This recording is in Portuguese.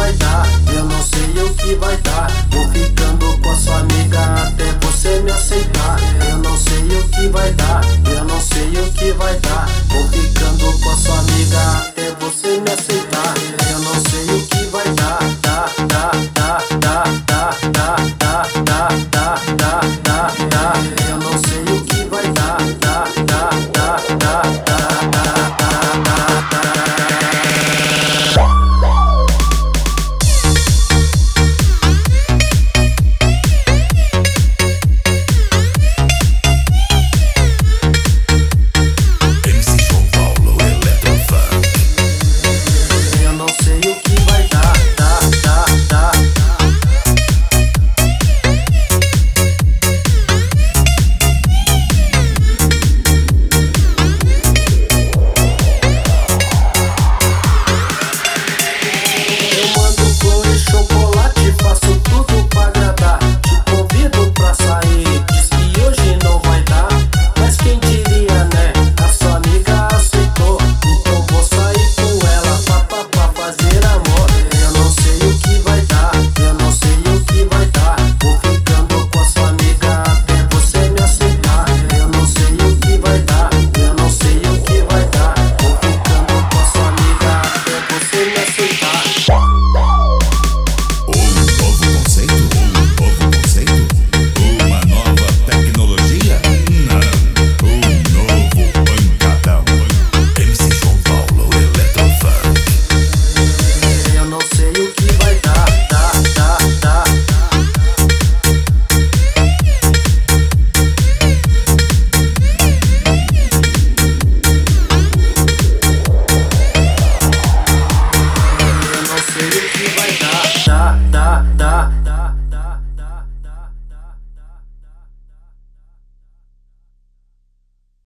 vai dar, eu não sei o que vai dar. Vou ficando com a sua amiga até você me aceitar. Eu não sei o que vai dar, eu não sei o que vai dar.